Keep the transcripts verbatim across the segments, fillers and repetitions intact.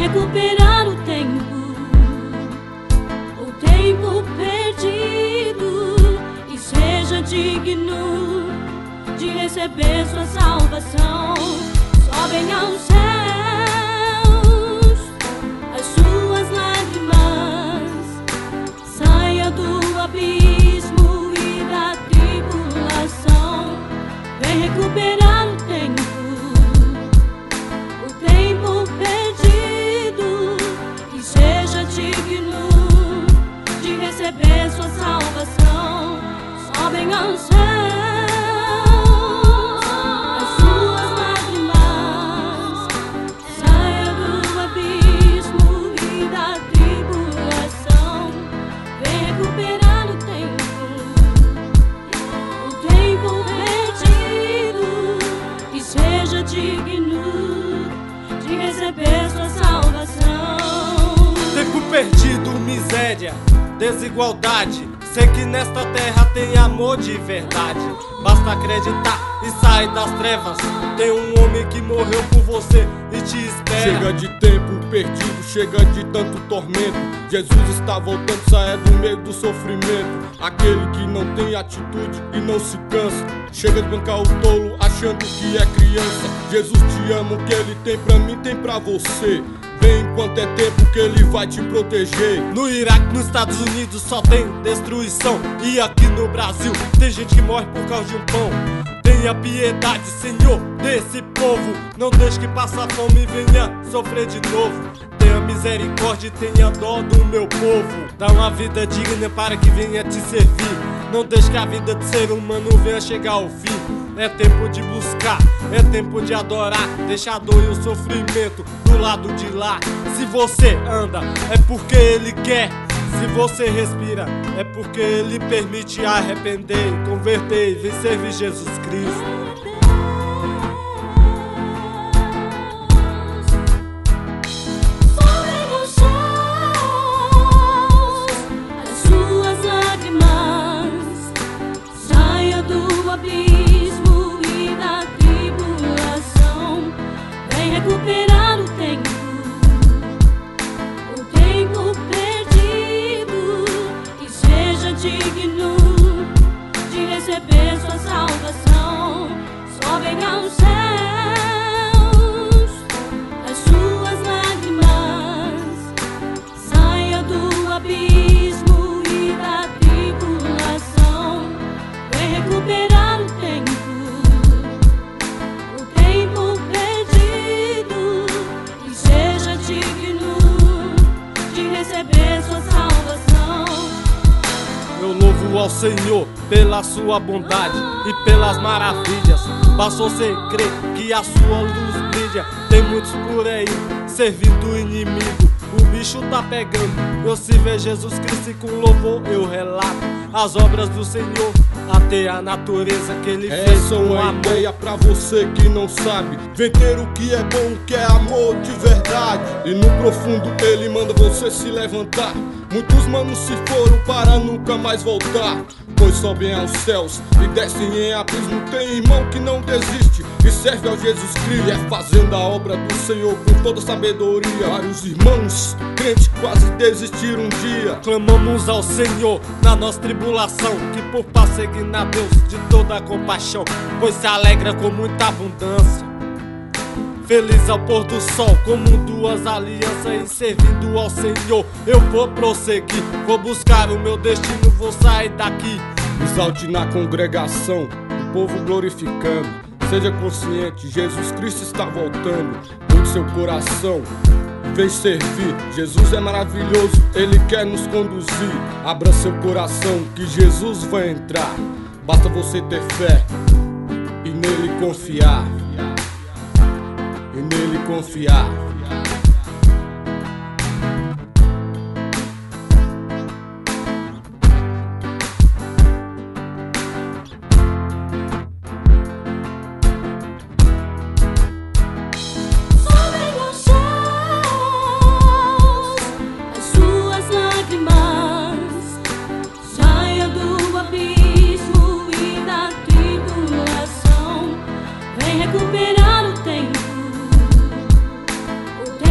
recuperar o tempo, o tempo perdido, e seja digno de receber sua salvação. Sobem aos céus as suas lágrimas, saia do abismo e da tribulação. Vem recuperar o tempo, o tempo perdido, e seja digno de receber sua salvação. Sobem aos céus as suas lágrimas, saia do abismo e da tribulação. Vem recuperar o tempo, o tempo perdido, e seja digno de receber sua salvação. Tempo perdido, miséria, desigualdade. Sei que nesta terra tem amor de verdade. Basta acreditar e sair das trevas. Tem um homem que morreu por você e te espera. Chega de tempo perdido, chega de tanto tormento. Jesus está voltando, saia do meio do sofrimento. Aquele que não tem atitude e não se cansa. Chega de bancar o tolo achando que é criança. Jesus te ama, o que ele tem pra mim tem pra você. Vem enquanto é tempo que ele vai te proteger. No Iraque, nos Estados Unidos só tem destruição. E aqui no Brasil tem gente que morre por causa de um pão. Tenha piedade, Senhor, desse povo. Não deixe que passa fome e venha sofrer de novo. Tenha misericórdia e tenha dó do meu povo. Dá uma vida digna para que venha te servir. Não deixe que a vida de ser humano venha chegar ao fim. É tempo de buscar, é tempo de adorar. Deixa a dor e o sofrimento do lado de lá. Se você anda, é porque ele quer. Se você respira, é porque ele permite arrepender e converter e vem servir Jesus Cristo. Recuperar o tempo, o tempo perdido, e seja digno de receber sua salvação. Sobem aos céus as suas lágrimas, saia do abismo e da tribulação. Vem recuperar o tempo, o tempo receber sua salvação. Eu louvo ao Senhor pela sua bondade e pelas maravilhas. Basta você crer que a sua luz brilha. Tem muitos por aí servindo o inimigo. O bicho tá pegando. Eu se ver Jesus Cristo e com louvor eu relato as obras do Senhor, até a natureza que ele Essa fez é com uma amor. ideia pra você que não sabe. Vem ter o que é bom, o que é amor de verdade. E no profundo ele manda você se levantar. Muitos manos se foram para nunca mais voltar, pois sobem aos céus e descem em abismo. Tem irmão que não desiste e serve ao Jesus Cristo, e é fazendo a obra do Senhor com toda sabedoria. Vários irmãos crentes quase desistiram um dia. Clamamos ao Senhor na nossa tribulação, que por perseguir a Deus de toda a compaixão, pois se alegra com muita abundância. Feliz ao pôr do sol, como duas alianças, e servindo ao Senhor eu vou prosseguir. Vou buscar o meu destino, vou sair daqui. Exalte na congregação, o povo glorificando. Seja consciente, Jesus Cristo está voltando. Mude seu coração, vem servir. Jesus é maravilhoso, Ele quer nos conduzir. Abra seu coração que Jesus vai entrar. Basta você ter fé e nele confiar. E nele confiar. Recuperar o tempo, o tempo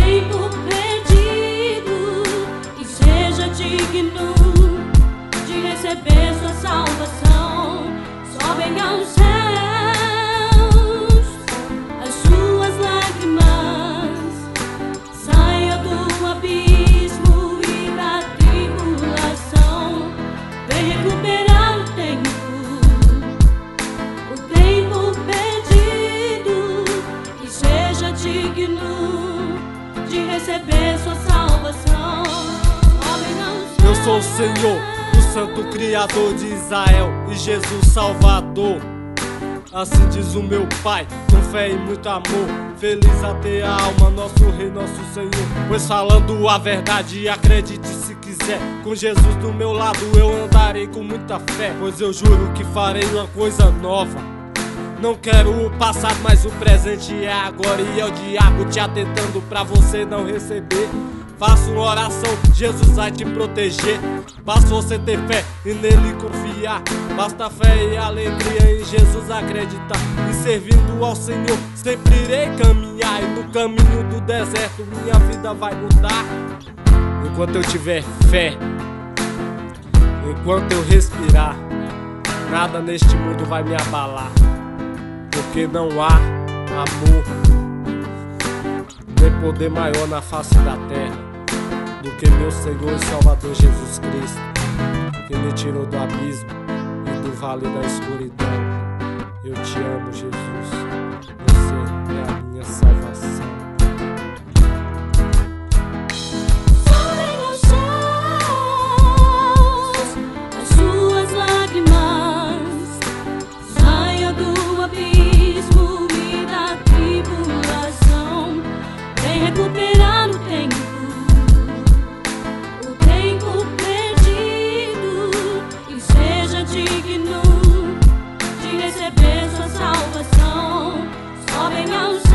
receber sua salvação. Sobe aos Eu sou o Senhor, o Santo Criador de Israel e Jesus Salvador. Assim diz o meu Pai, com fé e muito amor. Feliz a ter a alma, nosso Rei, nosso Senhor. Pois falando a verdade, acredite se quiser, com Jesus do meu lado eu andarei com muita fé. Pois eu juro que farei uma coisa nova. Não quero o passado, mas o presente é agora. E é o diabo te atentando pra você não receber. Faço uma oração, Jesus vai te proteger. Basta você ter fé e nele confiar. Basta fé e alegria em Jesus acreditar. E servindo ao Senhor sempre irei caminhar. E no caminho do deserto minha vida vai mudar. Enquanto eu tiver fé, enquanto eu respirar, nada neste mundo vai me abalar. Porque não há amor nem poder maior na face da terra do que meu Senhor e Salvador Jesus Cristo, que me tirou do abismo e do vale da escuridão. Eu te amo, Jesus, você é a minha salvação. Sobem os céus as suas lágrimas, saia do abismo e da tribulação. Vem recuperar o tempo, digno de receber sua salvação. Sobem aos